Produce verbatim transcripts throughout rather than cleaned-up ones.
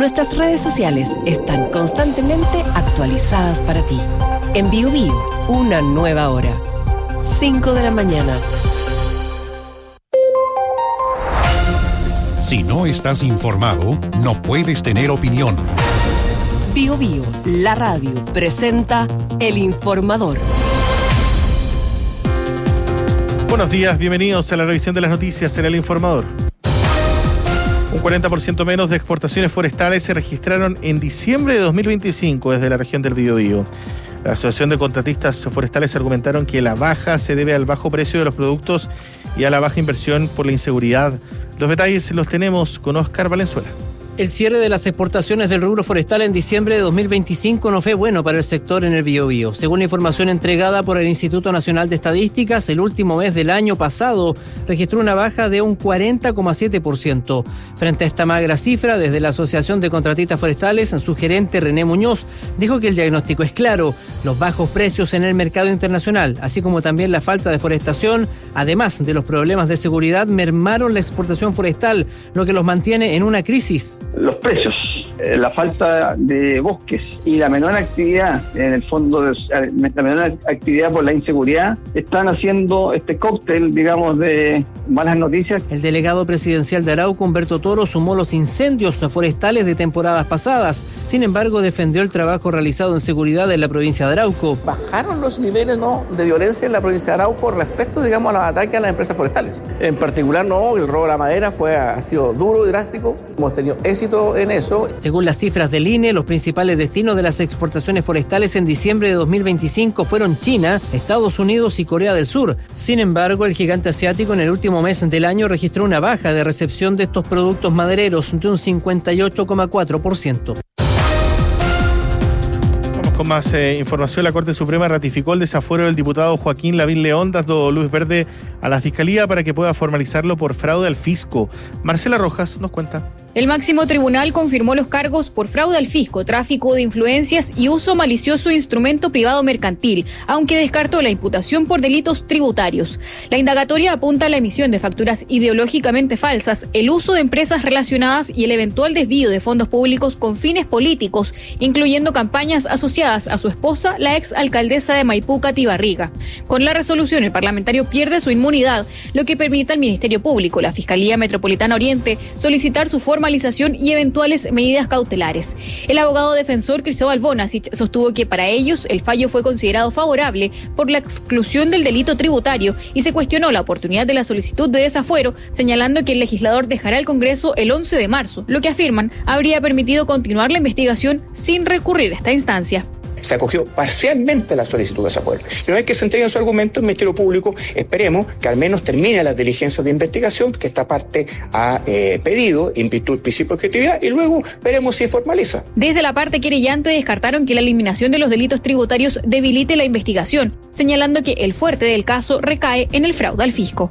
Nuestras redes sociales están constantemente actualizadas para ti. En Bio Bio, una nueva hora. cinco de la mañana. Si no estás informado, no puedes tener opinión. Bio Bio, la radio, presenta El Informador. Buenos días, bienvenidos a la revisión de las noticias en El Informador. Un cuarenta por ciento menos de exportaciones forestales se registraron en diciembre de dos mil veinticinco desde la región del Biobío. La Asociación de Contratistas Forestales argumentaron que la baja se debe al bajo precio de los productos y a la baja inversión por la inseguridad. Los detalles los tenemos con Oscar Valenzuela. El cierre de las exportaciones del rubro forestal en diciembre de dos mil veinticinco no fue bueno para el sector en el Biobío. Según la información entregada por el Instituto Nacional de Estadísticas, el último mes del año pasado registró una baja de un cuarenta coma siete por ciento. Frente a esta magra cifra, desde la Asociación de Contratistas Forestales, su gerente René Muñoz dijo que el diagnóstico es claro: los bajos precios en el mercado internacional, así como también la falta de forestación, además de los problemas de seguridad, mermaron la exportación forestal, lo que los mantiene en una crisis. Los precios, eh, la falta de bosques y la menor actividad, en el fondo, de, la menor actividad por la inseguridad, están haciendo este cóctel, digamos, de malas noticias. El delegado presidencial de Arauco, Humberto Toro, sumó los incendios forestales de temporadas pasadas. Sin embargo, defendió el trabajo realizado en seguridad en la provincia de Arauco. Bajaron los niveles no de violencia en la provincia de Arauco respecto, digamos, a los ataques a las empresas forestales. En particular, no, el robo de la madera fue, ha sido duro y drástico. Hemos tenido éxito en eso. Según las cifras del I N E, los principales destinos de las exportaciones forestales en diciembre de dos mil veinticinco fueron China, Estados Unidos y Corea del Sur. Sin embargo, el gigante asiático en el último mes del año registró una baja de recepción de estos productos madereros de un cincuenta y ocho coma cuatro por ciento. Con más eh, información, la Corte Suprema ratificó el desafuero del diputado Joaquín Lavín León, dando luz verde a la Fiscalía para que pueda formalizarlo por fraude al fisco. Marcela Rojas nos cuenta. El máximo tribunal confirmó los cargos por fraude al fisco, tráfico de influencias y uso malicioso de instrumento privado mercantil, aunque descartó la imputación por delitos tributarios. La indagatoria apunta a la emisión de facturas ideológicamente falsas, el uso de empresas relacionadas y el eventual desvío de fondos públicos con fines políticos, incluyendo campañas asociadas a su esposa, la ex alcaldesa de Maipú, Katy Barriga. Con la resolución, el parlamentario pierde su inmunidad, lo que permite al Ministerio Público, la Fiscalía Metropolitana Oriente, solicitar su formalización y eventuales medidas cautelares. El abogado defensor Cristóbal Bonasich sostuvo que para ellos el fallo fue considerado favorable por la exclusión del delito tributario y se cuestionó la oportunidad de la solicitud de desafuero, señalando que el legislador dejará el Congreso el once de marzo, lo que afirman habría permitido continuar la investigación sin recurrir a esta instancia. Se acogió parcialmente la solicitud de desafuero. Y una vez que se entreguen su argumento, el Ministerio Público, esperemos que al menos termine las diligencias de investigación que esta parte ha eh, pedido, en virtud del principio de objetividad, y luego veremos si formaliza. Desde la parte querellante descartaron que la eliminación de los delitos tributarios debilite la investigación, señalando que el fuerte del caso recae en el fraude al fisco.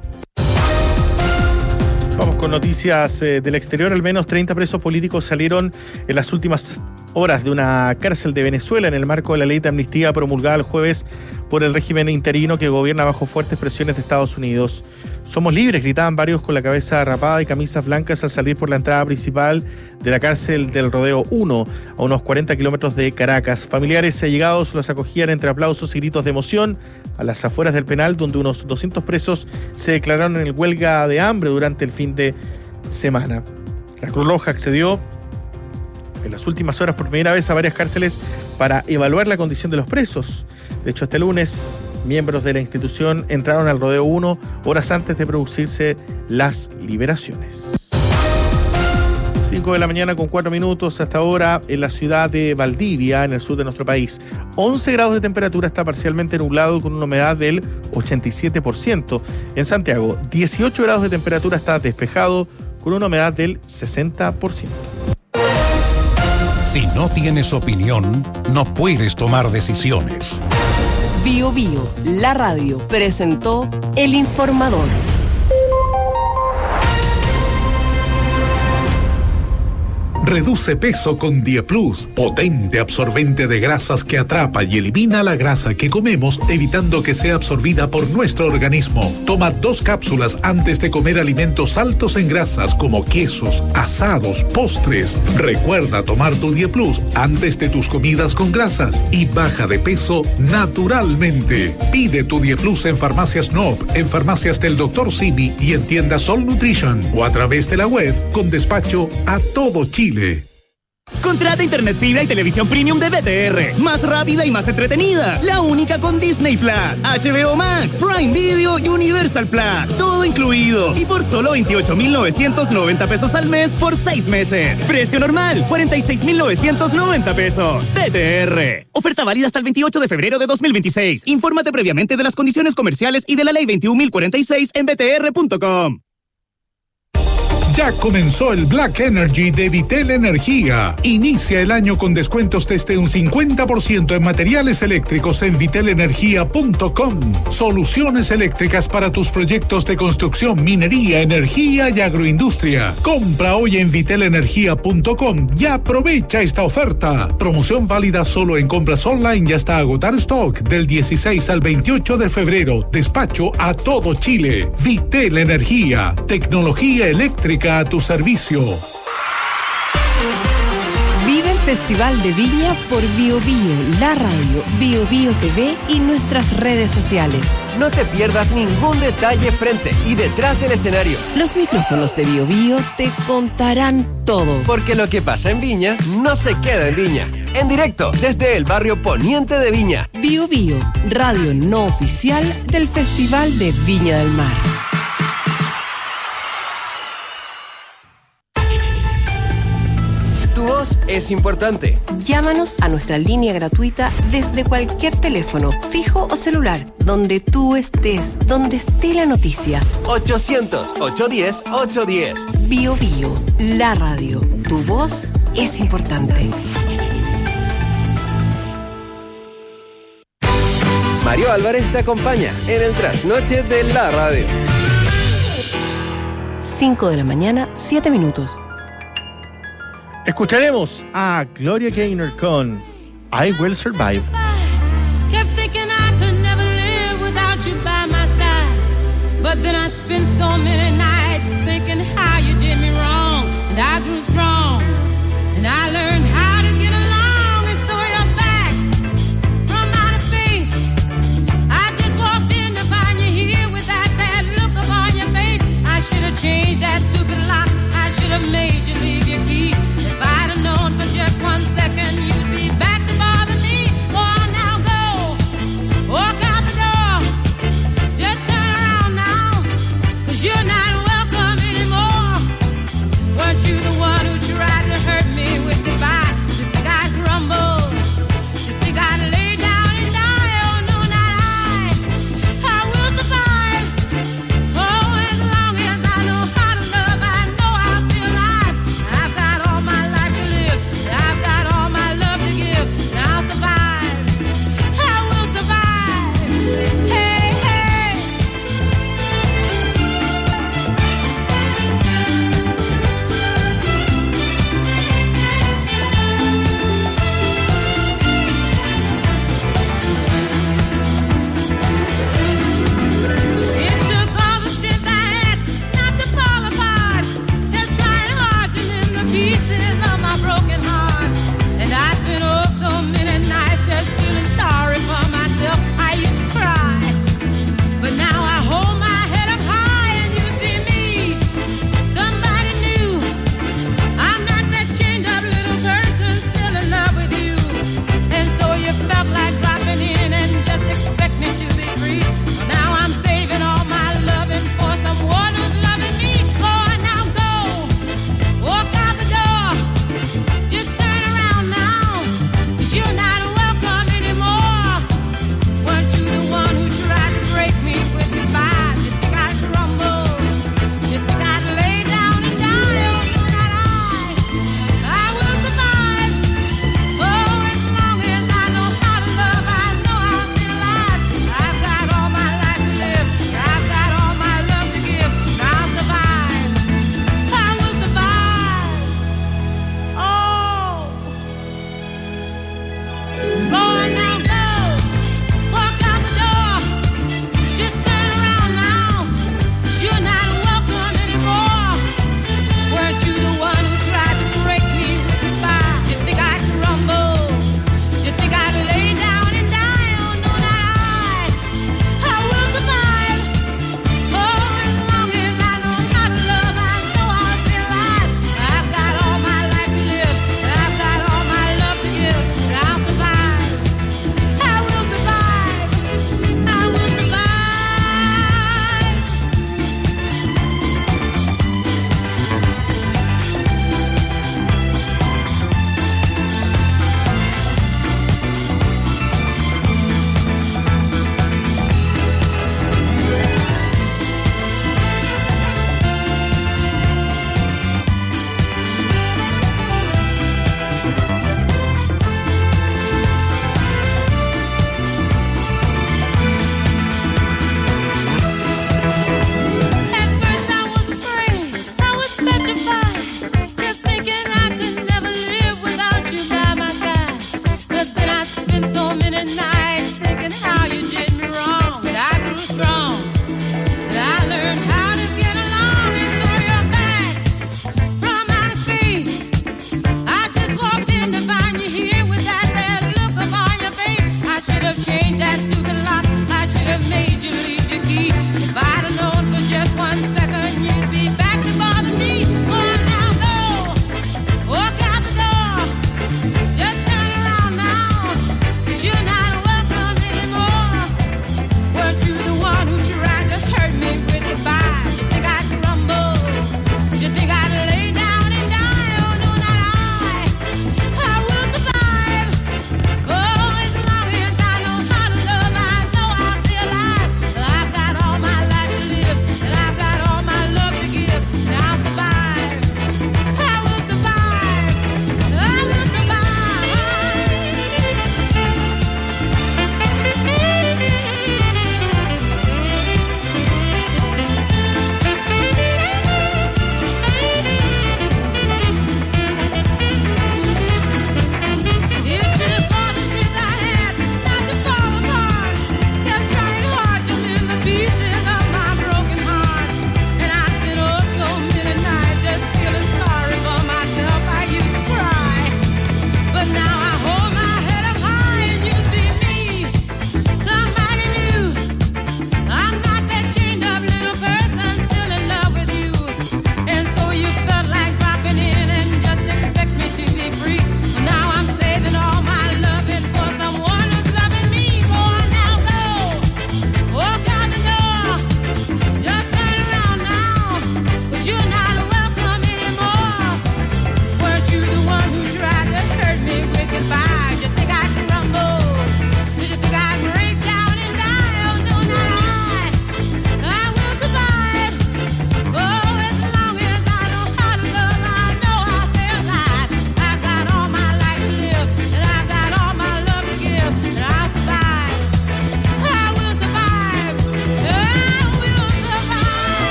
Vamos con noticias eh, del exterior. Al menos treinta presos políticos salieron en las últimas horas de una cárcel de Venezuela en el marco de la ley de amnistía promulgada el jueves por el régimen interino que gobierna bajo fuertes presiones de Estados Unidos. Somos libres, gritaban varios con la cabeza rapada y camisas blancas al salir por la entrada principal de la cárcel del Rodeo uno, a unos cuarenta kilómetros de Caracas. Familiares y allegados los acogían entre aplausos y gritos de emoción a las afueras del penal, donde unos doscientos presos se declararon en huelga de hambre durante el fin de semana. La Cruz Roja accedió en las últimas horas por primera vez a varias cárceles para evaluar la condición de los presos. De hecho, este lunes, miembros de la institución entraron al Rodeo uno horas antes de producirse las liberaciones. cinco de la mañana con cuatro minutos hasta ahora en la ciudad de Valdivia, en el sur de nuestro país. once grados de temperatura, está parcialmente nublado con una humedad del ochenta y siete por ciento. En Santiago, dieciocho grados de temperatura, está despejado con una humedad del sesenta por ciento. Si no tienes opinión, no puedes tomar decisiones. Bio Bio, la radio, presentó El Informador. Reduce peso con Dieplus, potente absorbente de grasas que atrapa y elimina la grasa que comemos, evitando que sea absorbida por nuestro organismo. Toma dos cápsulas antes de comer alimentos altos en grasas como quesos, asados, postres. Recuerda tomar tu Dieplus antes de tus comidas con grasas y baja de peso naturalmente. Pide tu Dieplus en Farmacias Noop, en farmacias del doctor Simi y en tiendas Sol Nutrition o a través de la web con despacho a todo Chile. Contrata internet fibra y televisión premium de B T R. Más rápida y más entretenida. La única con Disney Plus, H B O Max, Prime Video y Universal Plus. Todo incluido. Y por solo veintiocho mil novecientos noventa pesos al mes por seis meses. Precio normal, cuarenta y seis mil novecientos noventa pesos. B T R. Oferta válida hasta el veintiocho de febrero de dos mil veintiséis. Infórmate previamente de las condiciones comerciales y de la ley veintiún mil cuarenta y seis en b t r punto com. Ya comenzó el Black Energy de Vitel Energía. Inicia el año con descuentos desde un cincuenta por ciento en materiales eléctricos en vitel energía punto com. Soluciones eléctricas para tus proyectos de construcción, minería, energía y agroindustria. Compra hoy en vitel energía punto com y aprovecha esta oferta. Promoción válida solo en compras online y hasta agotar stock del dieciséis al veintiocho de febrero. Despacho a todo Chile. Vitel Energía. Tecnología eléctrica a tu servicio. Vive el Festival de Viña por Bio Bio, la radio, Bio Bio T V y nuestras redes sociales. No te pierdas ningún detalle frente y detrás del escenario. Los micrófonos de Bio Bio te contarán todo. Porque lo que pasa en Viña no se queda en Viña. En directo desde el barrio poniente de Viña. Bio Bio, radio no oficial del Festival de Viña del Mar. Tu voz es importante. Llámanos a nuestra línea gratuita desde cualquier teléfono, fijo o celular, donde tú estés, donde esté la noticia. ochocientos, ochocientos diez, ochocientos diez. Bio Bio, la radio. Tu voz es importante. Mario Álvarez te acompaña en el trasnoche de la radio. cinco de la mañana, siete minutos. Escucharemos a Gloria Gaynor con I Will Survive. Kept thinking I could never live without you by my side. But then I spent so many nights thinking how you did me wrong. And I grew strong. And I learned how to get along. And so you're back from outer space. I just walked in to find you here with that sad look upon your face. I should have changed that stupid lock. I should have made you leave your key. Known for just one second you'd be back to bother me. Oh, now go, walk out the door, just turn around now, 'cause you're not welcome.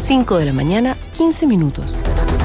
cinco de la mañana, quince minutos.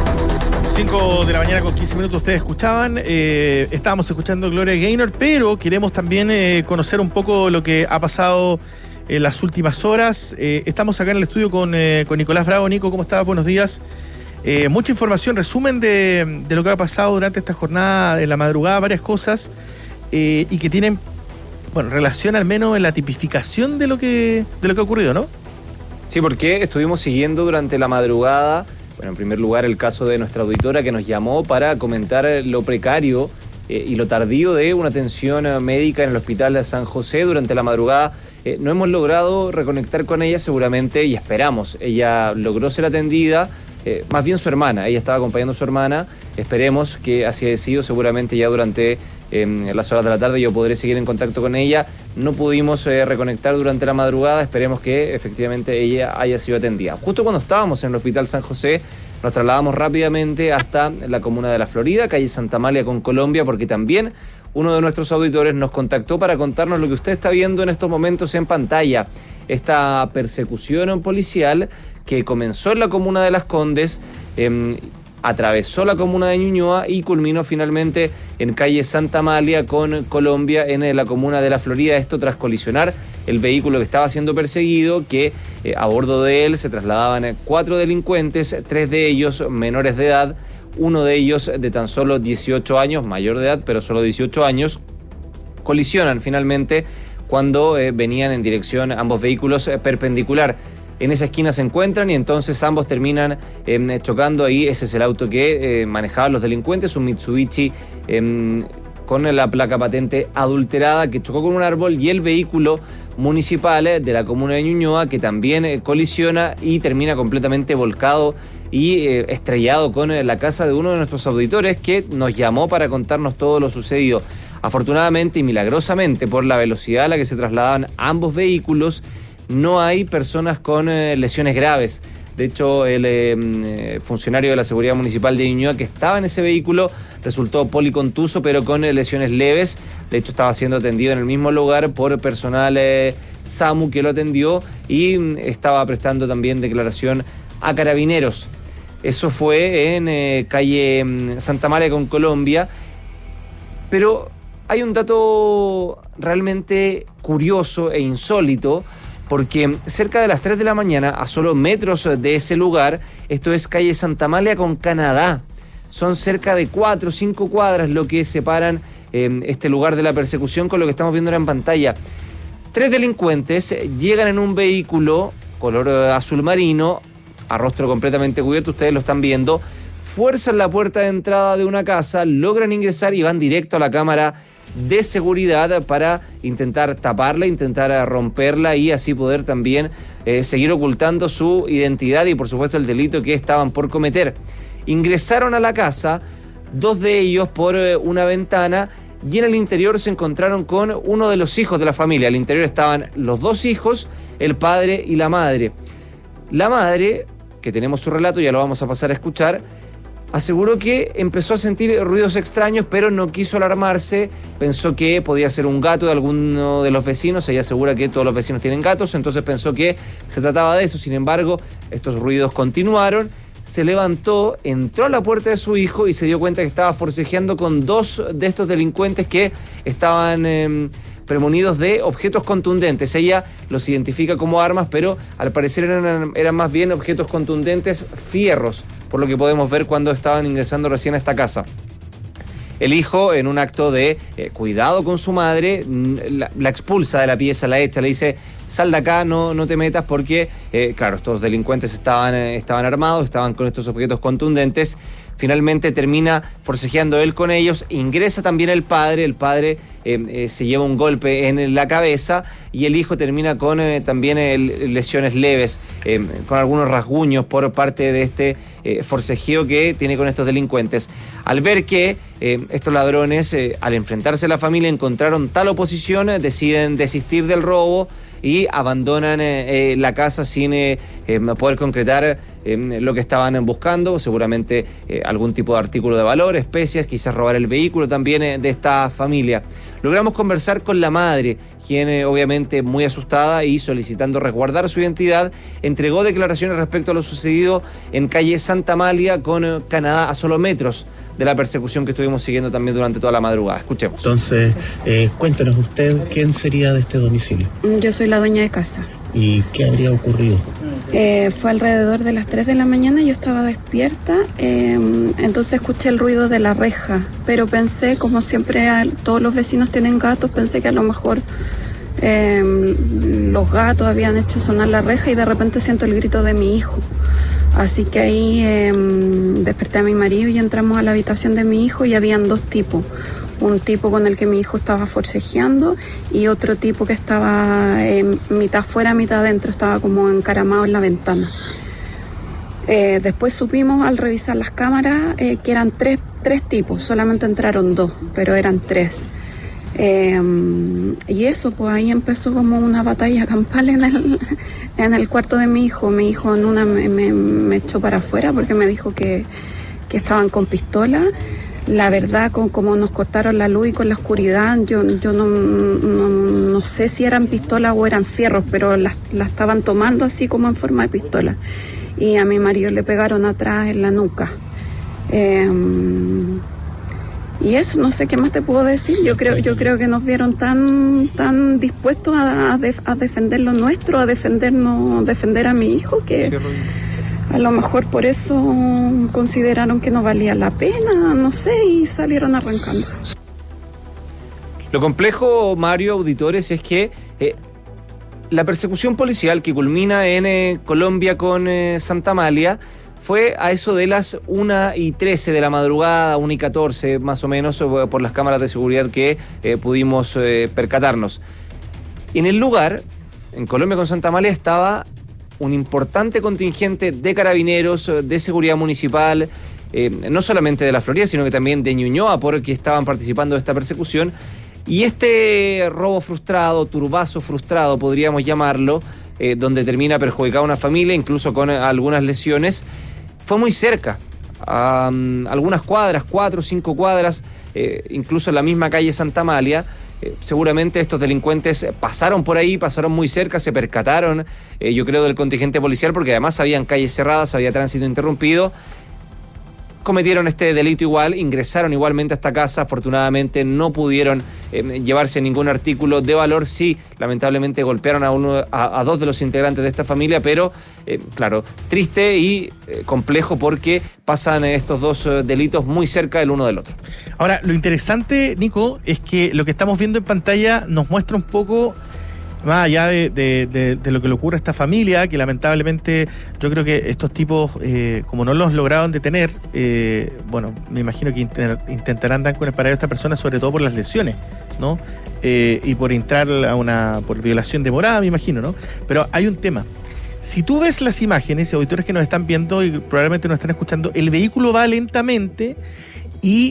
cinco de la mañana con quince minutos ustedes escuchaban, eh, estábamos escuchando Gloria Gaynor, pero queremos también eh, conocer un poco lo que ha pasado en las últimas horas. Eh, estamos acá en el estudio con, eh, con Nicolás Bravo. Nico, ¿cómo estás? Buenos días. Eh, mucha información, resumen de, de lo que ha pasado durante esta jornada de la madrugada, varias cosas, eh, y que tienen, bueno, relación al menos en la tipificación de lo que, de lo que ha ocurrido, ¿no? Sí, porque estuvimos siguiendo durante la madrugada. Bueno, en primer lugar, el caso de nuestra auditora que nos llamó para comentar lo precario eh, y lo tardío de una atención médica en el Hospital de San José durante la madrugada. Eh, no hemos logrado reconectar con ella seguramente y esperamos. Ella logró ser atendida, eh, más bien su hermana. Ella estaba acompañando a su hermana. Esperemos que así haya sido. Seguramente ya durante eh, las horas de la tarde yo podré seguir en contacto con ella. No pudimos eh, reconectar durante la madrugada. Esperemos que efectivamente ella haya sido atendida. Justo cuando estábamos en el Hospital San José, nos trasladamos rápidamente hasta la comuna de La Florida, calle Santa Amalia con Colombia, porque también uno de nuestros auditores nos contactó para contarnos lo que usted está viendo en estos momentos en pantalla. Esta persecución policial que comenzó en la comuna de Las Condes, eh, atravesó la comuna de Ñuñoa y culminó finalmente en calle Santa Amalia con Colombia en la comuna de La Florida. Esto tras colisionar el vehículo que estaba siendo perseguido, que eh, a bordo de él se trasladaban cuatro delincuentes, tres de ellos menores de edad, uno de ellos de tan solo dieciocho años, mayor de edad, pero solo dieciocho años. Colisionan finalmente cuando eh, venían en dirección ambos vehículos eh, perpendicular. En esa esquina se encuentran y entonces ambos terminan eh, chocando ahí. Ese es el auto que eh, manejaban los delincuentes, un Mitsubishi eh, con la placa patente adulterada que chocó con un árbol, y el vehículo municipal eh, de la comuna de Ñuñoa que también eh, colisiona y termina completamente volcado y eh, estrellado con eh, la casa de uno de nuestros auditores que nos llamó para contarnos todo lo sucedido. Afortunadamente y milagrosamente, por la velocidad a la que se trasladaban ambos vehículos, no hay personas con eh, lesiones graves. De hecho, el eh, funcionario de la Seguridad Municipal de Ñuñoa que estaba en ese vehículo resultó policontuso, pero con eh, lesiones leves. De hecho, estaba siendo atendido en el mismo lugar por personal eh, SAMU que lo atendió y mm, estaba prestando también declaración a carabineros. Eso fue en eh, calle mm, Santa María con Colombia. Pero hay un dato realmente curioso e insólito, porque cerca de las tres de la mañana, a solo metros de ese lugar, esto es calle Santa Amalia con Canadá, son cerca de cuatro o cinco cuadras lo que separan eh, este lugar de la persecución con lo que estamos viendo ahora en pantalla. Tres delincuentes llegan en un vehículo color azul marino, a rostro completamente cubierto, ustedes lo están viendo, fuerzan la puerta de entrada de una casa, logran ingresar y van directo a la cámara de seguridad para intentar taparla, intentar romperla y así poder también eh, seguir ocultando su identidad y por supuesto el delito que estaban por cometer. Ingresaron a la casa, dos de ellos por eh, una ventana, y en el interior se encontraron con uno de los hijos de la familia. Al interior estaban los dos hijos, el padre y la madre. La madre, que tenemos su relato, ya lo vamos a pasar a escuchar, aseguró que empezó a sentir ruidos extraños, pero no quiso alarmarse, pensó que podía ser un gato de alguno de los vecinos. Ella asegura que todos los vecinos tienen gatos, entonces pensó que se trataba de eso. Sin embargo, estos ruidos continuaron, se levantó, entró a la puerta de su hijo y se dio cuenta que estaba forcejeando con dos de estos delincuentes que estaban eh, premonidos de objetos contundentes. Ella los identifica como armas, pero al parecer eran, eran más bien objetos contundentes, fierros, por lo que podemos ver cuando estaban ingresando recién a esta casa. El hijo, en un acto de eh, cuidado con su madre, la, la expulsa de la pieza, la echa, le dice: sal de acá, no, no te metas, porque, eh, claro, estos delincuentes estaban, eh, estaban armados, estaban con estos objetos contundentes. Finalmente termina forcejeando él con ellos, ingresa también el padre, el padre eh, eh, se lleva un golpe en la cabeza y el hijo termina con eh, también eh, lesiones leves, eh, con algunos rasguños por parte de este eh, forcejeo que tiene con estos delincuentes. Al ver que eh, estos ladrones, eh, al enfrentarse a la familia, encontraron tal oposición, eh, deciden desistir del robo. y abandonan eh, eh, la casa sin eh, eh, poder concretar eh, lo que estaban buscando, seguramente eh, algún tipo de artículo de valor, especies, quizás robar el vehículo también eh, de esta familia. Logramos conversar con la madre, quien eh, obviamente muy asustada y solicitando resguardar su identidad, entregó declaraciones respecto a lo sucedido en calle Santa Amalia con eh, Canadá, a solo metros de la persecución que estuvimos siguiendo también durante toda la madrugada. Escuchemos. Entonces, eh, cuéntenos usted, ¿quién sería de este domicilio? Yo soy la dueña de casa. ¿Y qué habría ocurrido? Eh, fue alrededor de las tres de la mañana, yo estaba despierta, eh, entonces escuché el ruido de la reja, pero pensé, como siempre a, todos los vecinos tienen gatos, pensé que a lo mejor eh, los gatos habían hecho sonar la reja y de repente siento el grito de mi hijo. Así que ahí eh, desperté a mi marido y entramos a la habitación de mi hijo y habían dos tipos. Un tipo con el que mi hijo estaba forcejeando y otro tipo que estaba eh, mitad fuera, mitad adentro, estaba como encaramado en la ventana. Eh, después supimos al revisar las cámaras eh, que eran tres, tres tipos, solamente entraron dos, pero eran tres. Eh, y eso, pues ahí empezó como una batalla campal en el, en el cuarto de mi hijo. Mi hijo en una me, me, me echó para afuera porque me dijo que, que estaban con pistola. La verdad, con, como nos cortaron la luz y con la oscuridad, yo, yo no, no, no sé si eran pistolas o eran fierros, pero las la estaban tomando así como en forma de pistola. Y a mi marido le pegaron atrás en la nuca. Eh, y eso, no sé qué más te puedo decir. Yo creo, yo creo que nos vieron tan, tan dispuestos a, a, def, a defender lo nuestro, a defendernos, defender a mi hijo, que a lo mejor por eso consideraron que no valía la pena, no sé, y salieron arrancando. Lo complejo, Mario, auditores, es que eh, la persecución policial que culmina en eh, Colombia con eh, Santa Amalia fue a eso de las una y trece de la madrugada, una y catorce más o menos, por las cámaras de seguridad que eh, pudimos eh, percatarnos. En el lugar, en Colombia con Santa Amalia, estaba un importante contingente de carabineros, de seguridad municipal, eh, no solamente de la Florida, sino que también de Ñuñoa, porque estaban participando de esta persecución. Y este robo frustrado, turbazo frustrado, podríamos llamarlo, eh, donde termina perjudicada una familia, incluso con algunas lesiones, fue muy cerca, a um, algunas cuadras, cuatro o cinco cuadras, eh, incluso en la misma calle Santa Amalia. Eh, seguramente estos delincuentes pasaron por ahí, pasaron muy cerca, se percataron, eh, yo creo, del contingente policial, porque además habían calles cerradas, había tránsito interrumpido. Cometieron este delito igual, ingresaron igualmente a esta casa, afortunadamente no pudieron eh, llevarse ningún artículo de valor. Sí, lamentablemente golpearon a uno, a, a dos de los integrantes de esta familia, pero eh, claro, triste y eh, complejo porque pasan estos dos eh, delitos muy cerca el uno del otro. Ahora, lo interesante, Nico, es que lo que estamos viendo en pantalla nos muestra un poco, más allá de, de, de, de lo que le ocurre a esta familia, que lamentablemente yo creo que estos tipos, eh, como no los lograron detener, eh, bueno, me imagino que intentarán dar con el paradero a esta persona, sobre todo por las lesiones, ¿no? Eh, y por entrar a una, por violación de morada, me imagino, ¿no? Pero hay un tema. Si tú ves las imágenes, auditores que nos están viendo y probablemente nos están escuchando, el vehículo va lentamente y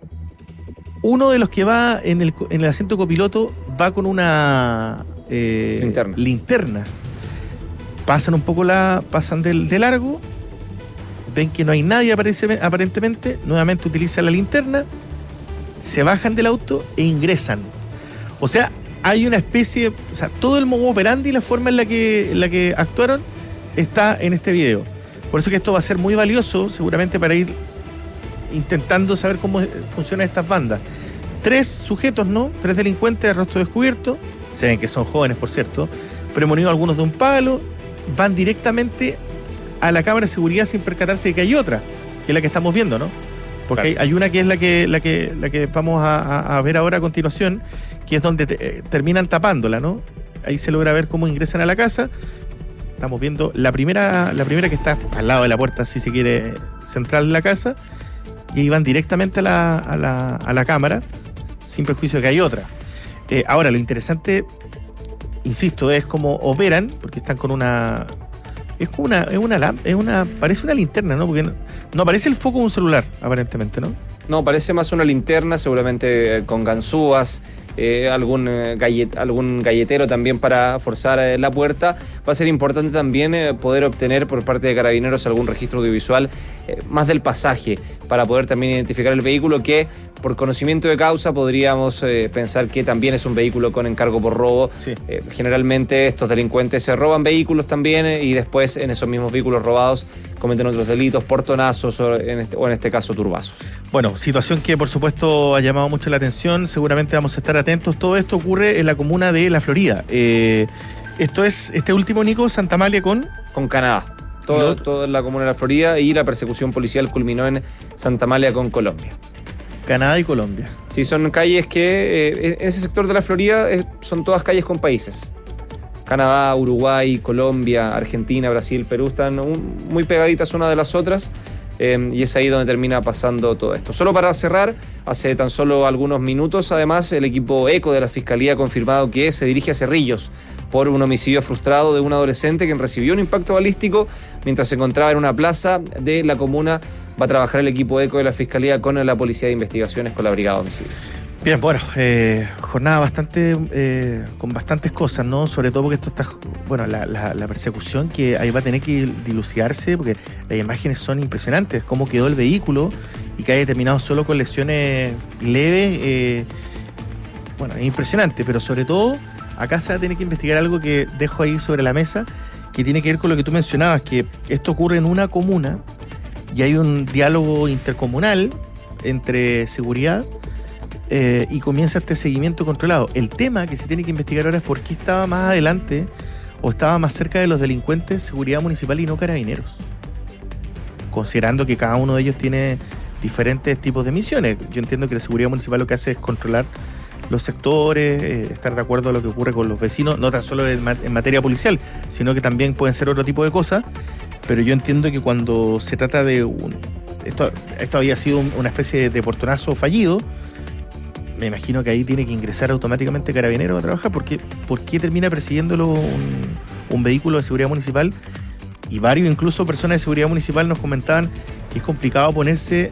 uno de los que va en el, en el asiento copiloto va con una eh, linterna. linterna. Pasan un poco la. pasan del, de largo, ven que no hay nadie aparece, aparentemente, nuevamente utilizan la linterna, se bajan del auto e ingresan. O sea, hay una especie, o sea, todo el modus operandi y la forma en la que, en la que actuaron está en este video. Por eso que esto va a ser muy valioso, seguramente, para ir intentando saber cómo funcionan estas bandas. Tres sujetos, ¿no? Tres delincuentes de rostro descubierto, se ven que son jóvenes, por cierto, premonidos algunos de un palo, van directamente a la cámara de seguridad sin percatarse de que hay otra, que es la que estamos viendo, ¿no? Porque claro, hay, hay una que es la que, la que, la que vamos a, a, a ver ahora a continuación, que es donde te, eh, terminan tapándola, ¿no? Ahí se logra ver cómo ingresan a la casa. Estamos viendo la primera, la primera que está al lado de la puerta, si se quiere, central de la casa, y ahí van directamente a la, a la, a la cámara, sin perjuicio de que hay otra. Eh, ahora, lo interesante, insisto, es cómo operan, porque están con una... Es como una, es una, es una, parece una linterna, ¿no? Porque no, no aparece el foco de un celular, aparentemente, ¿no? No, parece más una linterna, seguramente eh, con ganzúas, eh, algún, eh, gallet, algún galletero también para forzar eh, la puerta. Va a ser importante también eh, poder obtener por parte de Carabineros algún registro audiovisual eh, más del pasaje, para poder también identificar el vehículo, que por conocimiento de causa podríamos eh, pensar que también es un vehículo con encargo por robo. Sí. Eh, generalmente estos delincuentes se roban vehículos también eh, y después en esos mismos vehículos robados cometen otros delitos, portonazos o en este, o en este caso turbazos. Bueno, situación que por supuesto ha llamado mucho la atención, seguramente vamos a estar atentos. Todo esto ocurre en la comuna de La Florida. Eh, esto es, este último, Nico, Santa Amalia con... Con Canadá. Todo, todo en la comuna de La Florida, y la persecución policial culminó en Santa Amalia con Colombia. Canadá y Colombia. Sí, son calles que eh, en ese sector de La Florida eh, son todas calles con países. Canadá, Uruguay, Colombia, Argentina, Brasil, Perú están un, muy pegaditas una de las otras. Eh, y es ahí donde termina pasando todo esto. Solo para cerrar, hace tan solo algunos minutos, además, el equipo ECO de la Fiscalía ha confirmado que se dirige a Cerrillos por un homicidio frustrado de un adolescente quien recibió un impacto balístico mientras se encontraba en una plaza de la comuna. Va a trabajar el equipo ECO de la Fiscalía con la Policía de Investigaciones, con la Brigada de Homicidios. Bien, bueno, eh, jornada bastante eh, con bastantes cosas, ¿no? Sobre todo porque esto está, bueno, la, la, la persecución que ahí va a tener que dilucidarse, porque las imágenes son impresionantes, cómo quedó el vehículo y que haya terminado solo con lesiones leves, eh, bueno, es impresionante, pero sobre todo acá se va a tener que investigar algo que dejo ahí sobre la mesa, que tiene que ver con lo que tú mencionabas, que esto ocurre en una comuna y hay un diálogo intercomunal entre seguridad Eh, y comienza este seguimiento controlado. El tema que se tiene que investigar ahora es por qué estaba más adelante o estaba más cerca de los delincuentes seguridad municipal y no Carabineros, considerando que cada uno de ellos tiene diferentes tipos de misiones. Yo entiendo que la seguridad municipal lo que hace es controlar los sectores, eh, estar de acuerdo a lo que ocurre con los vecinos, no tan solo en, en materia policial, sino que también pueden ser otro tipo de cosas, pero yo entiendo que cuando se trata de un... Esto, esto había sido un, una especie de portonazo fallido. Me imagino que ahí tiene que ingresar automáticamente Carabineros a trabajar, porque ¿por qué termina persiguiéndolo un, un vehículo de seguridad municipal? Y varios, incluso personas de seguridad municipal, nos comentaban que es complicado ponerse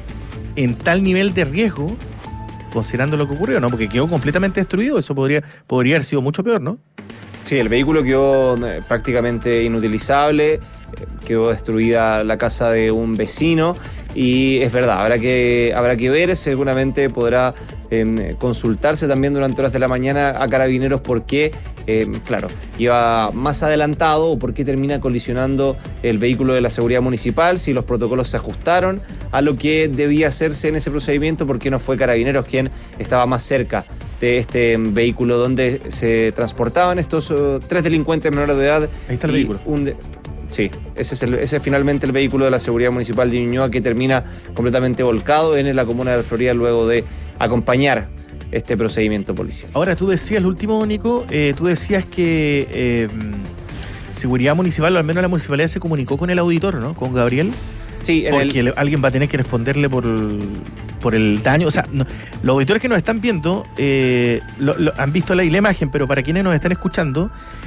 en tal nivel de riesgo, considerando lo que ocurrió, ¿no? Porque quedó completamente destruido, eso podría, podría haber sido mucho peor, ¿no? Sí, el vehículo quedó eh, prácticamente inutilizable, eh, quedó destruida la casa de un vecino, y es verdad, habrá que, habrá que ver, seguramente podrá eh, consultarse también durante horas de la mañana a Carabineros por qué, eh, claro, iba más adelantado o por qué termina colisionando el vehículo de la seguridad municipal, si los protocolos se ajustaron a lo que debía hacerse en ese procedimiento, por qué no fue Carabineros quien estaba más cerca de este vehículo donde se transportaban estos uh, tres delincuentes menores de edad. Ahí está el vehículo. Un de... Sí, ese es, el, ese es finalmente el vehículo de la Seguridad Municipal de Ñuñoa, que termina completamente volcado en la comuna de La Florida luego de acompañar este procedimiento policial. Ahora, tú decías, lo último, Nico, eh, tú decías que eh, Seguridad Municipal, o al menos la municipalidad, se comunicó con el auditor, ¿no? Con Gabriel. Sí, en porque el... alguien va a tener que responderle por el, por el daño. O sea, no, los auditores que nos están viendo eh, lo, lo, han visto la, la imagen, pero para quienes nos están escuchando,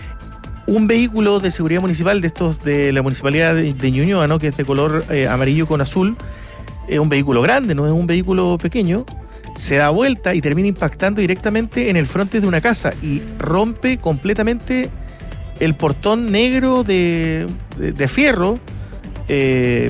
un vehículo de seguridad municipal de estos de la municipalidad de, de Ñuñoa, ¿no? Que es de color eh, amarillo con azul, es un vehículo grande, no es un vehículo pequeño, se da vuelta y termina impactando directamente en el frente de una casa y rompe completamente el portón negro de, de, de fierro, eh,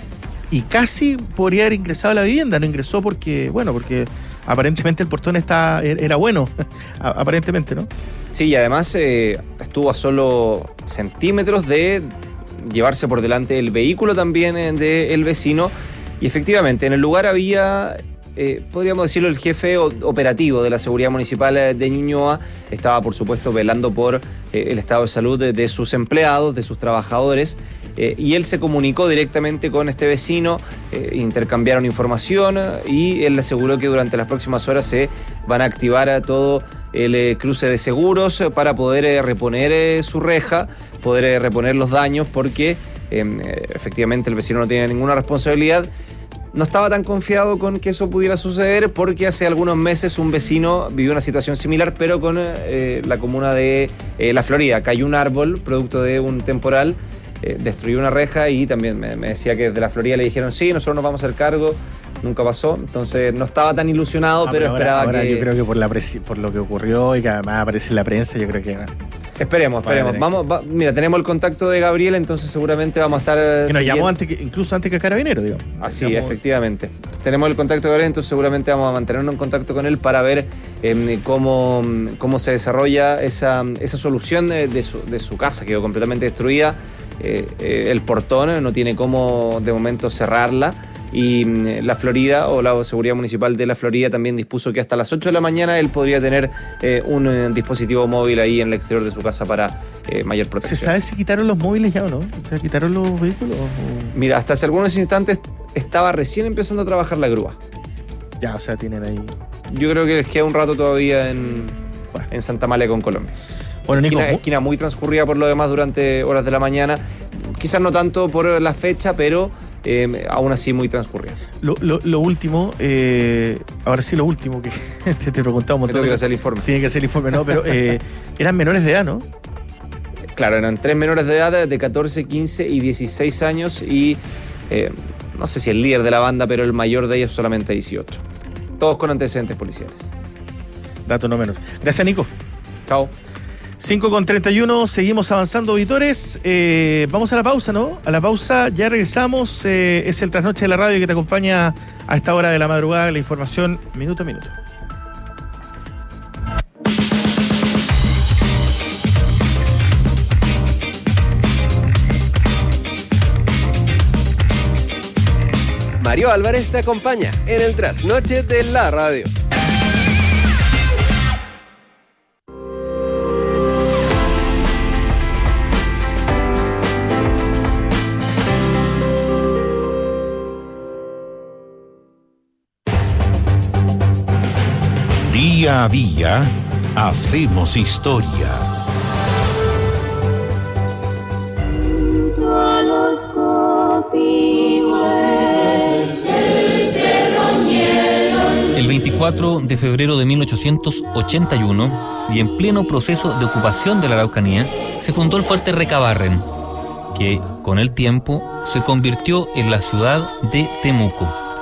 y casi podría haber ingresado a la vivienda. No ingresó porque, bueno, porque aparentemente el portón está, era bueno, aparentemente, ¿no? Sí, y además eh, estuvo a solo centímetros de llevarse por delante el vehículo también del vecino, y efectivamente en el lugar había... Eh, podríamos decirlo, el jefe operativo de la Seguridad Municipal de Ñuñoa estaba, por supuesto, velando por eh, el estado de salud de, de sus empleados, de sus trabajadores, eh, y él se comunicó directamente con este vecino, eh, intercambiaron información, y él le aseguró que durante las próximas horas se van a activar todo el eh, cruce de seguros para poder eh, reponer eh, su reja, poder eh, reponer los daños, porque eh, efectivamente el vecino no tiene ninguna responsabilidad. No estaba tan confiado con que eso pudiera suceder, porque hace algunos meses un vecino vivió una situación similar, pero con eh, la comuna de eh, La Florida. Cayó un árbol producto de un temporal, eh, destruyó una reja, y también me, me decía que desde La Florida le dijeron: sí, nosotros nos vamos a hacer cargo nunca pasó, entonces no estaba tan ilusionado, ah, pero, pero ahora, esperaba ahora que... yo creo que por, la presi- por lo que ocurrió y que además aparece en la prensa, yo creo que... Esperemos, esperemos. Vamos, va, mira, tenemos el contacto de Gabriel, entonces seguramente vamos a estar... Que nos llamó antes que, incluso antes que Carabinero, digo. Así, digamos. Efectivamente. Tenemos el contacto de Gabriel, entonces seguramente vamos a mantenernos en contacto con él para ver eh, cómo, cómo se desarrolla esa, esa solución de, de, su, de su casa, quedó completamente destruida. Eh, eh, el portón no tiene cómo de momento cerrarla. Y la Florida o la Seguridad Municipal de la Florida también dispuso que hasta las ocho de la mañana él podría tener eh, un eh, dispositivo móvil ahí en el exterior de su casa para eh, mayor protección. ¿Se sabe si quitaron los móviles ya o no? O sea, ¿quitaron los vehículos? O... Mira, hasta hace algunos instantes estaba recién empezando a trabajar la grúa. Ya, o sea, tienen ahí... Yo creo que les queda un rato todavía en, bueno. en Santa Amalia con Colombia. Bueno, Nico, esquina, esquina muy transcurrida por lo demás durante horas de la mañana. Quizás no tanto por la fecha, pero eh, aún así muy transcurrida. Lo, lo, lo último, eh, ahora sí lo último que te, te preguntaba un Tengo que hacer el informe. Tiene que hacer el informe, no, pero eh, eran menores de edad, ¿no? Claro, eran tres menores de edad de catorce, quince y dieciséis años y eh, no sé si el líder de la banda, pero el mayor de ellos solamente dieciocho. Todos con antecedentes policiales. Dato no menor. Gracias, Nico. Chao. cinco con treinta y uno, seguimos avanzando, auditores. Eh, vamos a la pausa, ¿no? A la pausa, ya regresamos. Eh, es el Trasnoche de la Radio que te acompaña a esta hora de la madrugada, la información minuto a minuto. Mario Álvarez te acompaña en el Trasnoche de la Radio. Día a día, hacemos historia. El veinticuatro de febrero de mil ochocientos ochenta y uno, y en pleno proceso de ocupación de la Araucanía, se fundó el fuerte Recabarren, que con el tiempo se convirtió en la ciudad de Temuco.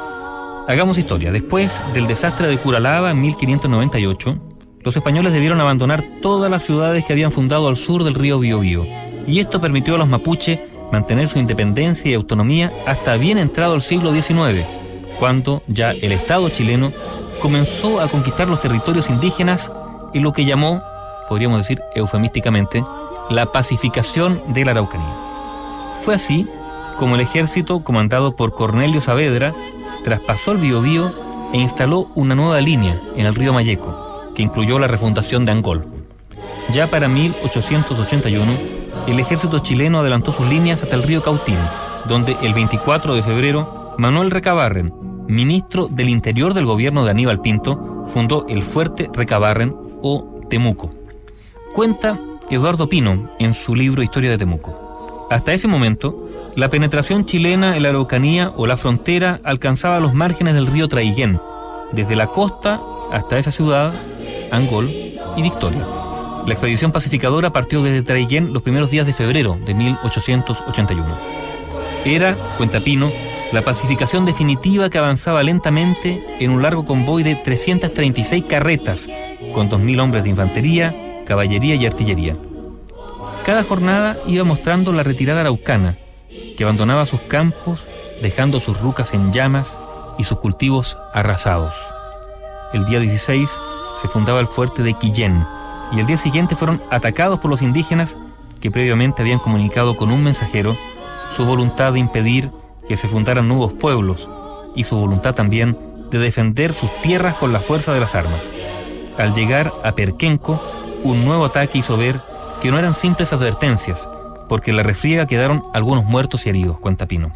Hagamos historia. Después del desastre de Curalaba en mil quinientos noventa y ocho, los españoles debieron abandonar todas las ciudades que habían fundado al sur del río Biobío, y esto permitió a los mapuche mantener su independencia y autonomía hasta bien entrado el siglo diecinueve, cuando ya el Estado chileno comenzó a conquistar los territorios indígenas en lo que llamó, podríamos decir eufemísticamente, la pacificación de la Araucanía. Fue así como el ejército comandado por Cornelio Saavedra traspasó el Biobío e instaló una nueva línea en el río Mayeco, que incluyó la refundación de Angol. Ya para mil ochocientos ochenta y uno, el ejército chileno adelantó sus líneas hasta el río Cautín, donde el veinticuatro de febrero, Manuel Recabarren, ministro del Interior del gobierno de Aníbal Pinto, fundó el fuerte Recabarren o Temuco. Cuenta Eduardo Pino en su libro Historia de Temuco. Hasta ese momento, la penetración chilena en la Araucanía o la frontera alcanzaba los márgenes del río Traiguén, desde la costa hasta esa ciudad, Angol y Victoria. La expedición pacificadora partió desde Traiguén los primeros días de febrero de mil ochocientos ochenta y uno. Era, cuenta Pino, la pacificación definitiva que avanzaba lentamente en un largo convoy de trescientas treinta y seis carretas, con dos mil hombres de infantería, caballería y artillería. Cada jornada iba mostrando la retirada araucana, que abandonaba sus campos, dejando sus rucas en llamas y sus cultivos arrasados. El día dieciséis se fundaba el fuerte de Quillén, y el día siguiente fueron atacados por los indígenas que previamente habían comunicado con un mensajero su voluntad de impedir que se fundaran nuevos pueblos y su voluntad también de defender sus tierras con la fuerza de las armas. Al llegar a Perquenco, un nuevo ataque hizo ver que no eran simples advertencias, porque en la refriega quedaron algunos muertos y heridos, cuenta Pino.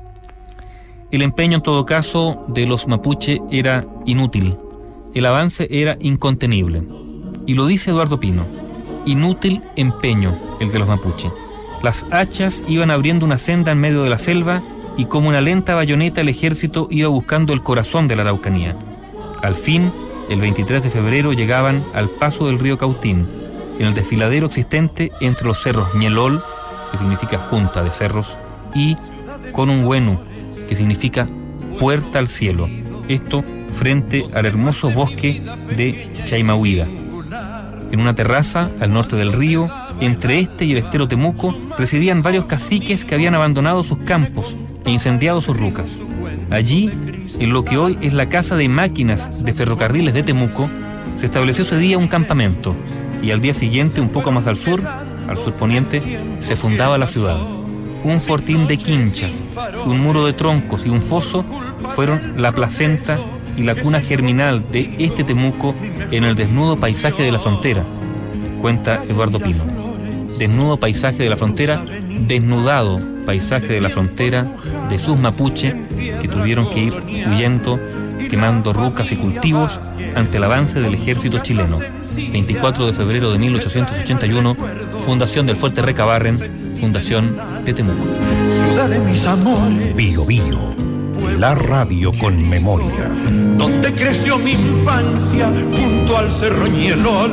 El empeño, en todo caso, de los mapuche era inútil. El avance era incontenible. Y lo dice Eduardo Pino: inútil empeño el de los mapuche. Las hachas iban abriendo una senda en medio de la selva y como una lenta bayoneta el ejército iba buscando el corazón de la Araucanía. Al fin, el veintitrés de febrero llegaban al paso del río Cautín, en el desfiladero existente entre los cerros Ñelol, que significa junta de cerros, y Conunhuenu, que significa puerta al cielo, Esto frente al hermoso bosque de Chaimahuida. En una terraza al norte del río, entre este y el estero Temuco, residían varios caciques que habían abandonado sus campos e incendiado sus rucas. Allí, en lo que hoy es la Casa de Máquinas de Ferrocarriles de Temuco, se estableció ese día un campamento, y al día siguiente, un poco más al sur, al surponiente, se fundaba la ciudad. Un fortín de quinchas, un muro de troncos y un foso fueron la placenta y la cuna germinal de este Temuco en el desnudo paisaje de la frontera, cuenta Eduardo Pino. Desnudo paisaje de la frontera, desnudado paisaje de la frontera de sus mapuche que tuvieron que ir huyendo, quemando rucas y cultivos ante el avance del ejército chileno. veinticuatro de febrero de mil ochocientos ochenta y uno, fundación del Fuerte Recabarren, fundación de Temuco. Ciudad de mis amores. Bio Bio, la radio con memoria. Donde creció mi infancia, junto al Cerro Ñelol.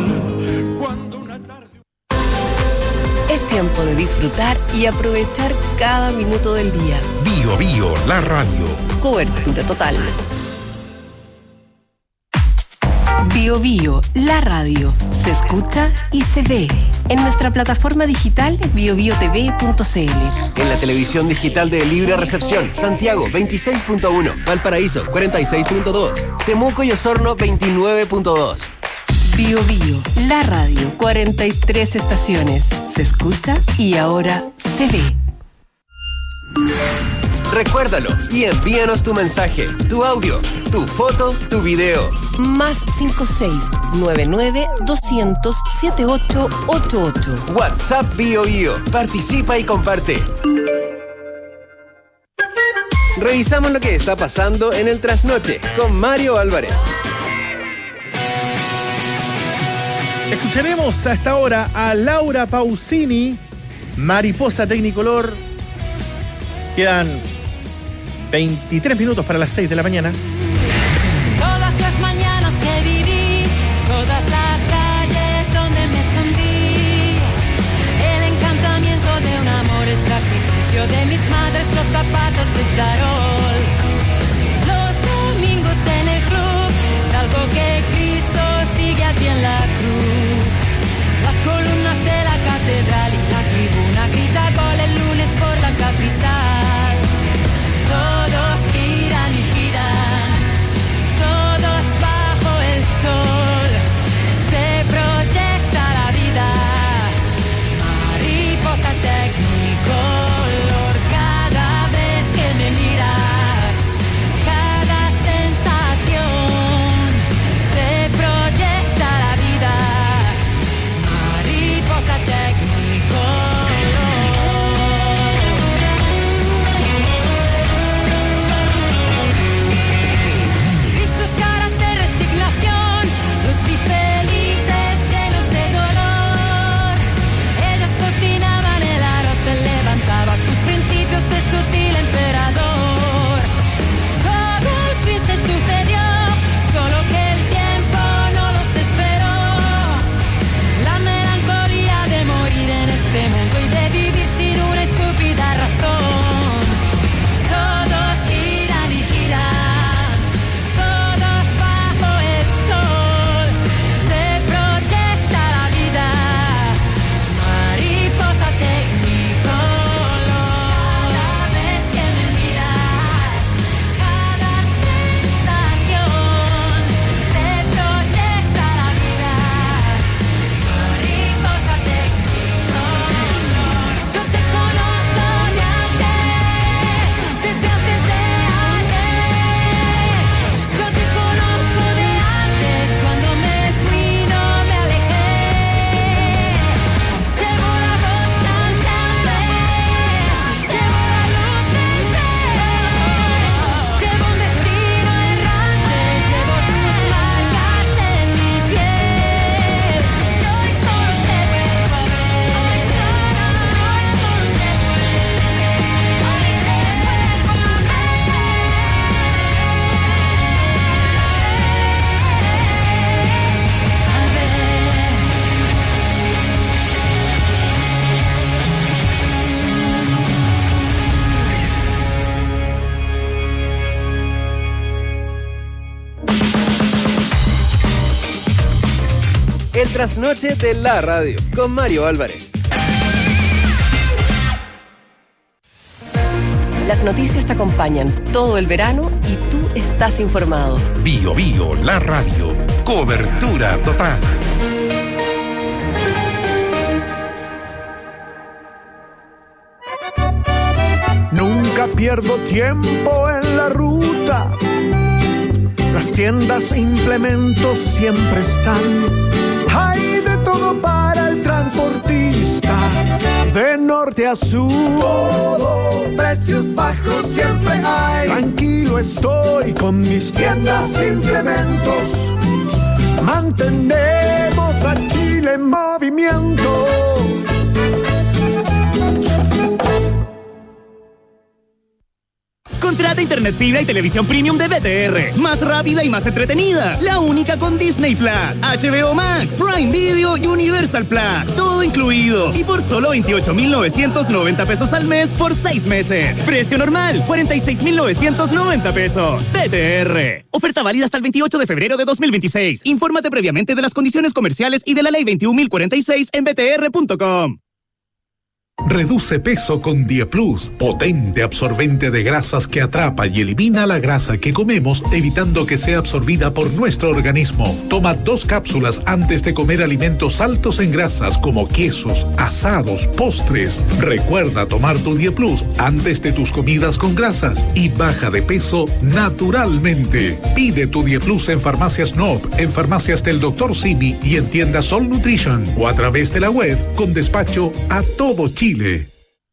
Es tiempo de disfrutar y aprovechar cada minuto del día. Bio Bio, la radio. Cobertura total. Bio Bio, la radio. Se escucha y se ve. En nuestra plataforma digital bio bio t v punto c l. En la televisión digital de Libre Recepción, Santiago veintiséis punto uno, Valparaíso cuarenta y seis punto dos, Temuco y Osorno veintinueve punto dos. Bio Bio, la radio, cuarenta y tres estaciones. Se escucha y ahora se ve. Recuérdalo y envíanos tu mensaje, tu audio, tu foto, tu video. Más cinco seis nueve nueve dos cero cero siete ocho ocho ocho. WhatsApp Bio Bio. Participa y comparte. Revisamos lo que está pasando en el trasnoche con Mario Álvarez. Escucharemos a esta hora a Laura Pausini, Mariposa Tecnicolor. Quedan veintitrés minutos para las seis de la mañana. Todas las mañanas que viví, todas las calles donde me escondí, el encantamiento de un amor, el sacrificio de mis madres, los zapatos de charol, los domingos en el club, salvo que Cristo sigue allí en la cruz, las columnas de la catedral y la tribuna grita gol el lunes por la capital. Todos giran y giran El trasnoche de la radio con Mario Álvarez. Las noticias te acompañan todo el verano y tú estás informado. Bio Bio, la radio. Cobertura total. Nunca pierdo tiempo en la ruta. Las tiendas e implementos siempre están. Hay de todo para el transportista. De norte a sur, todo, precios bajos siempre hay. Tranquilo estoy con mis tiendas e implementos. Mantenemos a Chile en movimiento. Contrata internet fibra y televisión premium de B T R. Más rápida y más entretenida. La única con Disney Plus, H B O Max, Prime Video y Universal Plus. Todo incluido. Y por solo veintiocho mil novecientos noventa pesos al mes por seis meses. Precio normal, cuarenta y seis mil novecientos noventa pesos. B T R. Oferta válida hasta el veintiocho de febrero de dos mil veintiséis. Infórmate previamente de las condiciones comerciales y de la ley veintiún mil cuarenta y seis en b t r punto com. Reduce peso con Dieplus, potente absorbente de grasas que atrapa y elimina la grasa que comemos, evitando que sea absorbida por nuestro organismo. Toma dos cápsulas antes de comer alimentos altos en grasas como quesos, asados, postres. Recuerda tomar tu Dieplus antes de tus comidas con grasas y baja de peso naturalmente. Pide tu Dieplus en farmacias N O P, en farmacias del doctor Simi y en tiendas Sol Nutrition o a través de la web con despacho a todo Chile. Vive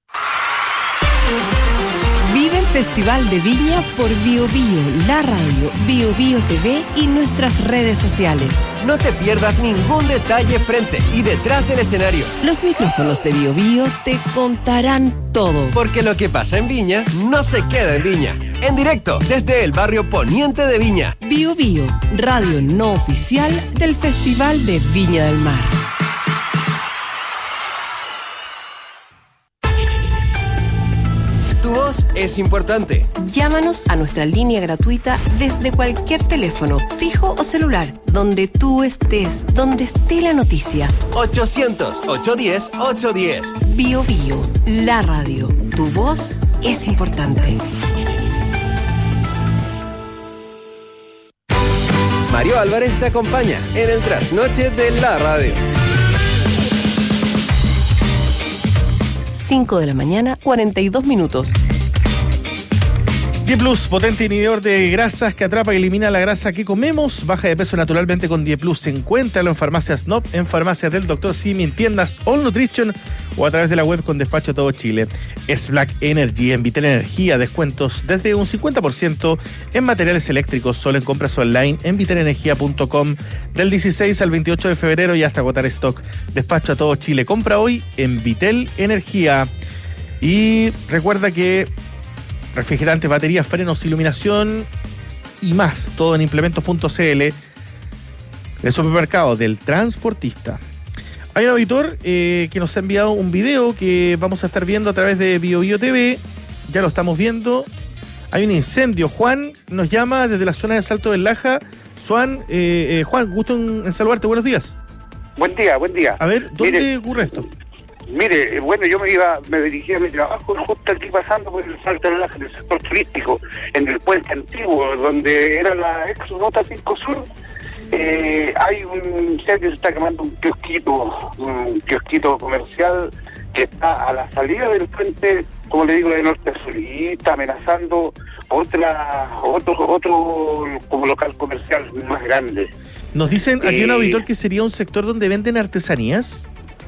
el Festival de Viña por Bio Bio, la radio, Bio Bio T V y nuestras redes sociales. No te pierdas ningún detalle frente y detrás del escenario. Los micrófonos de Bio Bio te contarán todo. Porque lo que pasa en Viña no se queda en Viña. En directo desde el barrio poniente de Viña. Bio Bio, radio no oficial del Festival de Viña del Mar. Tu voz es importante. Llámanos a nuestra línea gratuita desde cualquier teléfono, fijo o celular, donde tú estés, donde esté la noticia. ochocientos, ochocientos diez, ochocientos diez. Bio Bio, la radio. Tu voz es importante. Mario Álvarez te acompaña en el trasnoche de la radio. cinco de la mañana, cuarenta y dos minutos. Dieplus, potente inhibidor de grasas que atrapa y elimina la grasa que comemos. Baja de peso naturalmente con Dieplus. Encuéntralo en farmacias N O P, en farmacias del doctor Simi, en tiendas All Nutrition o a través de la web con despacho a todo Chile. Es Black Energy en Vitel Energía. Descuentos desde un cincuenta por ciento en materiales eléctricos. Solo en compras online en vitel energía punto com del dieciséis al veintiocho de febrero y hasta agotar stock. Despacho a todo Chile. Compra hoy en Vitel Energía. Y recuerda que refrigerantes, baterías, frenos, iluminación y más, todo en implementos punto c l, el supermercado del transportista. Hay un auditor eh, que nos ha enviado un video que vamos a estar viendo a través de Bio Bio T V. Ya lo estamos viendo. Hay un incendio. Juan nos llama desde la zona de Salto del Laja. Juan, eh, eh, Juan, gusto en, en saludarte. Buenos días. Buen día, buen día. A ver, ¿dónde Mire, ocurre esto? Mire, bueno, yo me iba, me dirigía a mi trabajo justo aquí pasando por el Salto del Laja, en el sector turístico, en el puente antiguo, donde era la ex ruta cinco Sur. Eh, hay un incendio, se está quemando un kiosquito, un kiosquito comercial que está a la salida del puente, como le digo, de norte a sur, y está amenazando otra, otro, otro como local comercial más grande. Nos dicen aquí eh, un auditor que sería un sector donde venden artesanías.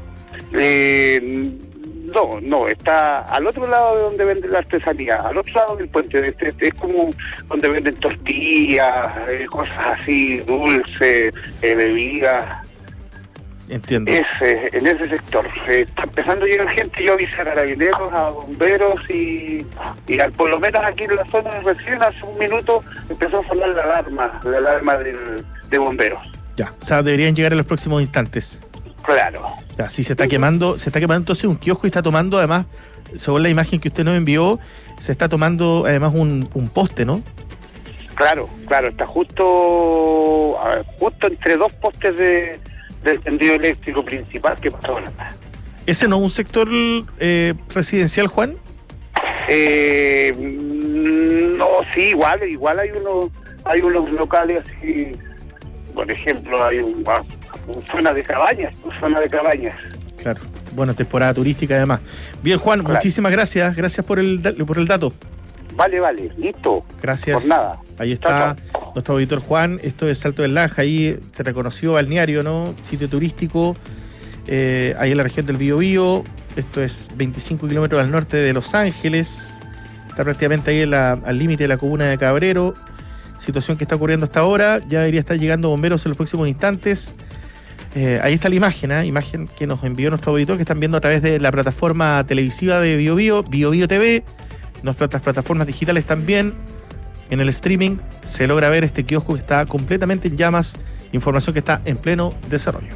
Eh, no, no, está al otro lado de donde venden la artesanía, al otro lado del puente. Es, es, es como donde venden tortillas, eh, cosas así, dulces, eh, bebidas. Entiendo. Ese, en ese sector. Eh, está empezando a llegar gente. Yo avisé a carabineros, a bomberos y, y al, por lo menos aquí en la zona recién hace un minuto empezó a sonar la alarma, la alarma del, de bomberos. Ya, o sea, deberían llegar en los próximos instantes. Claro. Ya, sí, se está quemando, se está quemando entonces un kiosco y está tomando además, según la imagen que usted nos envió, se está tomando además un, un poste, ¿no? Claro, claro, está justo, a ver, justo entre dos postes de, del tendido eléctrico principal que pasó ahora. ¿Ese no es un sector eh, residencial, Juan? Eh, no, sí, igual, igual hay unos, hay unos locales así, por ejemplo, hay un, una zona de cabañas, una zona de cabañas. Claro, bueno, temporada turística además. Bien, Juan, claro. Muchísimas gracias, gracias por el por el dato. Vale, vale, listo. Gracias. Por nada. Ahí está chao, chao. Nuestro auditor Juan, esto es Salto del Laja, ahí te reconoció balneario, ¿no? Sitio turístico, eh, ahí en la región del Biobío. Esto es veinticinco kilómetros al norte de Los Ángeles. Está prácticamente ahí en la, al límite de la comuna de Cabrero. Situación que está ocurriendo hasta ahora. Ya debería estar llegando bomberos en los próximos instantes. Eh, ahí está la imagen, ¿eh? Imagen que nos envió nuestro auditor, que están viendo a través de la plataforma televisiva de Biobío, Biobío T V. Nuestras plataformas digitales también. En el streaming se logra ver este kiosco que está completamente en llamas. Información que está en pleno desarrollo.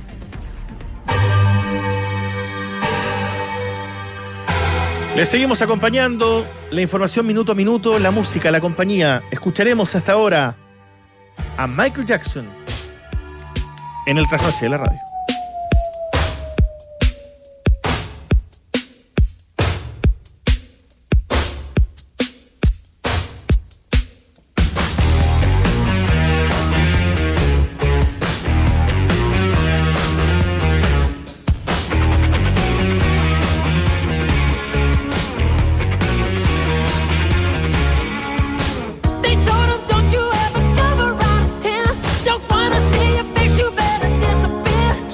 Les seguimos acompañando, la información minuto a minuto, la música, la compañía. Escucharemos hasta ahora a Michael Jackson en el trasnoche de la radio. Don't you ever come around here. Don't wanna see your face, you better disappear.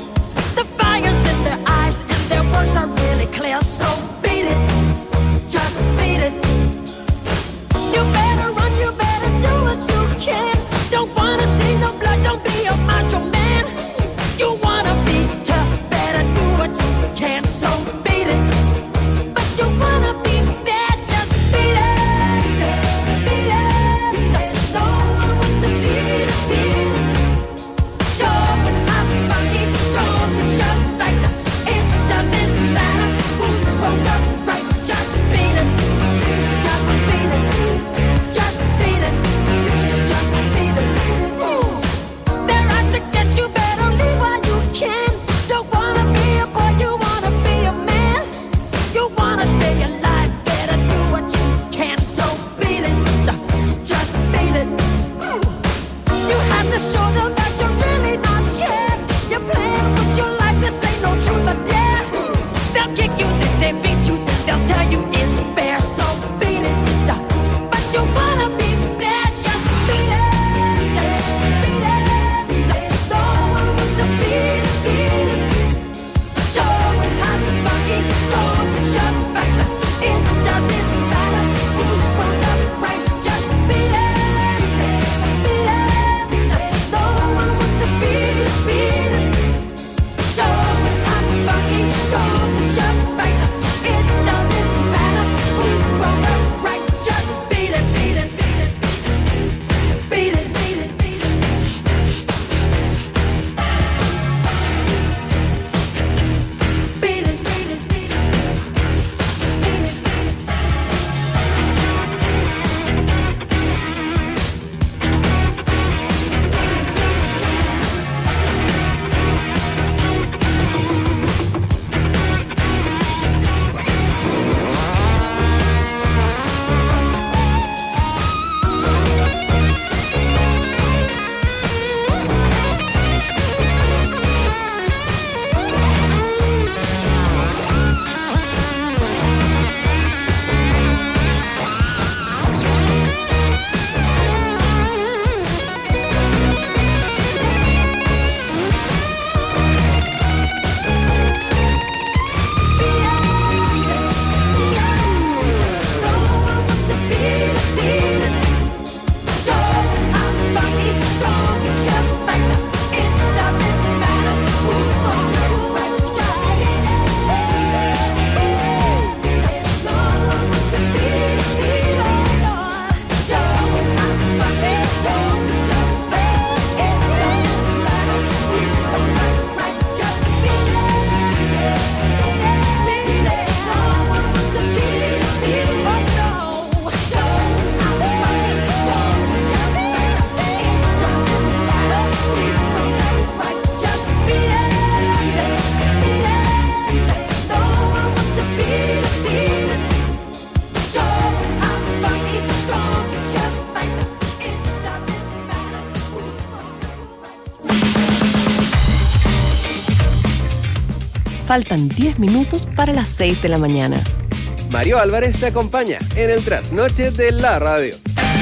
Faltan diez minutos para las seis de la mañana. Mario Álvarez te acompaña en el trasnoche de la radio.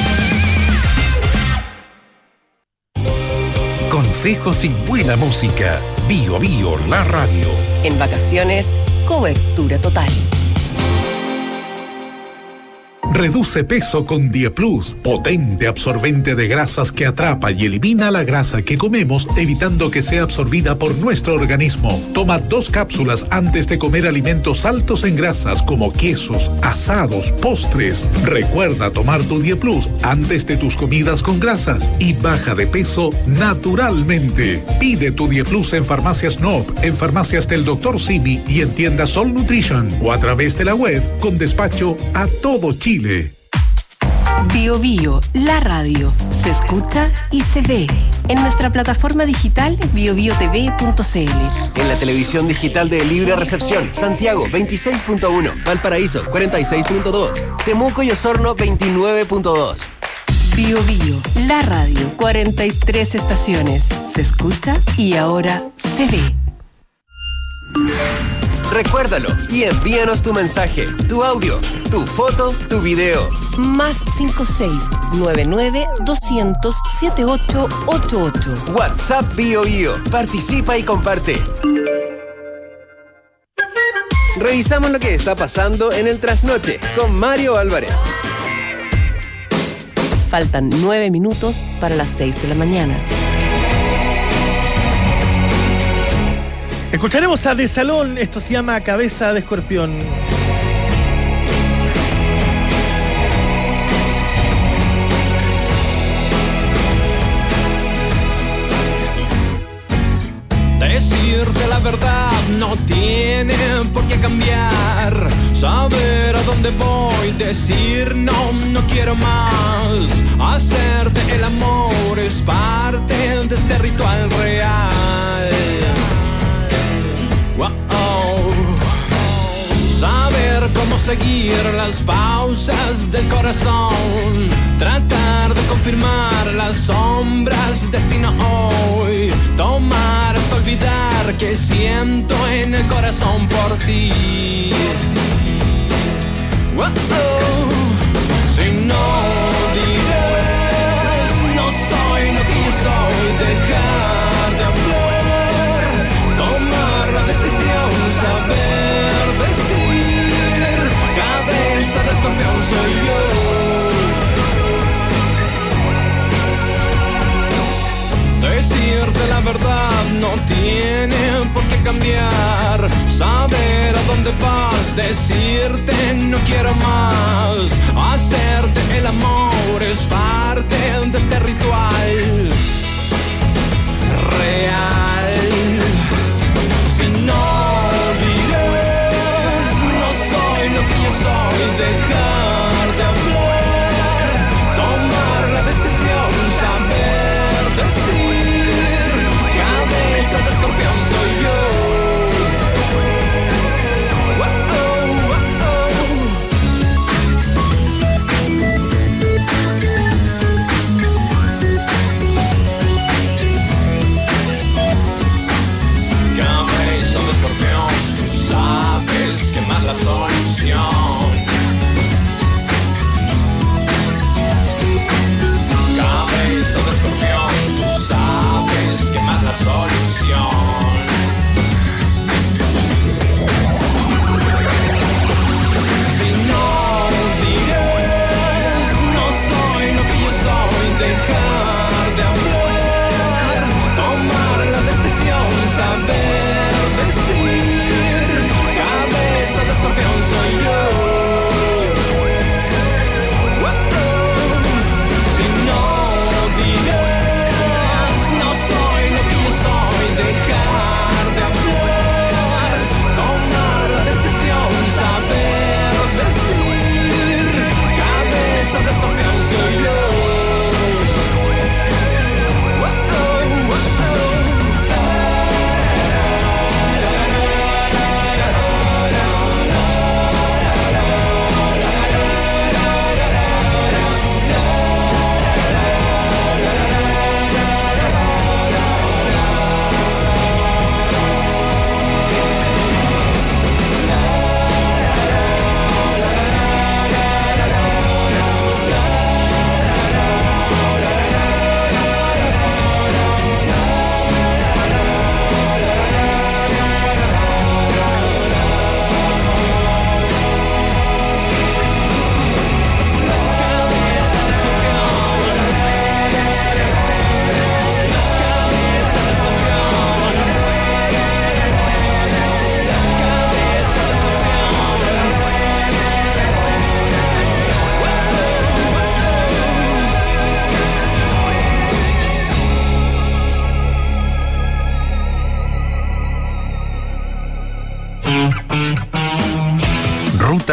Consejos y buena música. Bio Bio, la radio. En vacaciones, cobertura total. Reduce peso con Dieplus, potente absorbente de grasas que atrapa y elimina la grasa que comemos, evitando que sea absorbida por nuestro organismo. Toma dos cápsulas antes de comer alimentos altos en grasas como quesos, asados, postres. Recuerda tomar tu Dieplus antes de tus comidas con grasas y baja de peso naturalmente. Pide tu Dieplus en Farmacias N O P, en Farmacias del doctor Simi y en tiendas Sol Nutrition o a través de la web con despacho a todo Chile. Bio Bio, la radio, se escucha y se ve en nuestra plataforma digital bio bio t v punto c l. En la televisión digital de Libre Recepción, Santiago veintiséis punto uno, Valparaíso cuarenta y seis punto dos, Temuco y Osorno veintinueve punto dos. Bio Bio, la radio, cuarenta y tres estaciones, se escucha y ahora se ve. Recuérdalo y envíanos tu mensaje, tu audio, tu foto, tu video. Más cinco seis nueve nueve dos cero cero siete ocho ocho ocho. WhatsApp Bio Bio. Participa y comparte. Revisamos lo que está pasando en el trasnoche con Mario Álvarez. Faltan nueve minutos para las seis de la mañana. Escucharemos a De Salón, esto se llama Cabeza de Escorpión. Decirte la verdad no tiene por qué cambiar. Saber a dónde voy, decir no, no quiero más. Hacerte el amor es parte de este ritual real. Wow. Saber cómo seguir las pausas del corazón, tratar de confirmar las sombras, destino hoy, tomar hasta olvidar que siento en el corazón por ti. Wow. Si no dirás, no soy lo que yo soy, dejar de hablar, tomar la decisión, saber decir, cabeza de escorpión soy yo. Decirte la verdad no tiene por qué cambiar. Saber a dónde vas, decirte no quiero más. Hacerte el amor es parte de este ritual real. Si no dirás, no soy lo que yo soy, dejar de hablar, tomar la decisión, saber decir, cabeza de escorpión soy yo. Oh, oh, oh, oh.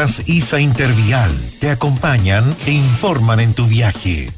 Rutas ISA Intervial te acompañan e informan en tu viaje.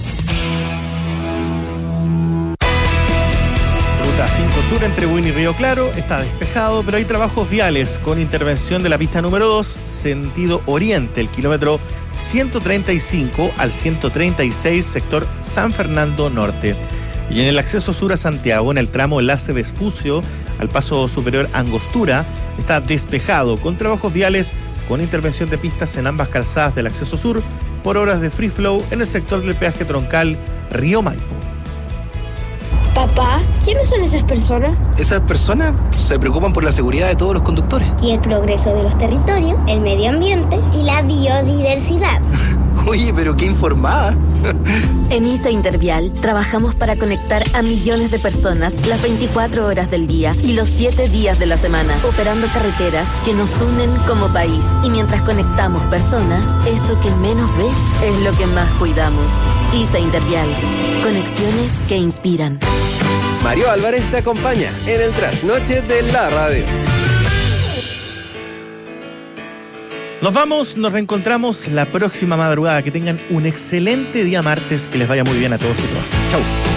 Ruta cinco Sur entre Buin y Río Claro está despejado, pero hay trabajos viales con intervención de la pista número dos, sentido oriente, el kilómetro ciento treinta y cinco al ciento treinta y seis, sector San Fernando Norte. Y en el acceso sur a Santiago, en el tramo Enlace Vespucio al paso superior Angostura, está despejado con trabajos viales con intervención de pistas en ambas calzadas del acceso sur por horas de free flow en el sector del peaje troncal Río Maipo. Papá, ¿quiénes son esas personas? Esas personas se preocupan por la seguridad de todos los conductores. Y el progreso de los territorios, el medio ambiente y la biodiversidad. Oye, pero qué informada. En ISA Intervial trabajamos para conectar a millones de personas las veinticuatro horas del día y los siete días de la semana, operando carreteras que nos unen como país. Y mientras conectamos personas, eso que menos ves es lo que más cuidamos. ISA Intervial. Conexiones que inspiran. Mario Álvarez te acompaña en el trasnoche de la radio. Nos vamos, nos reencontramos la próxima madrugada. Que tengan un excelente día martes, que les vaya muy bien a todos y todas. Chau.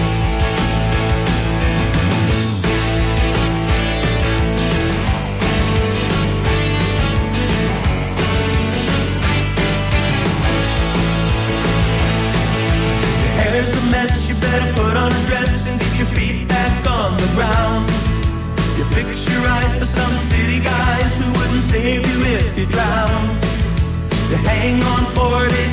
Fix your eyes for some city guys who wouldn't save you if you drown. You hang on for it.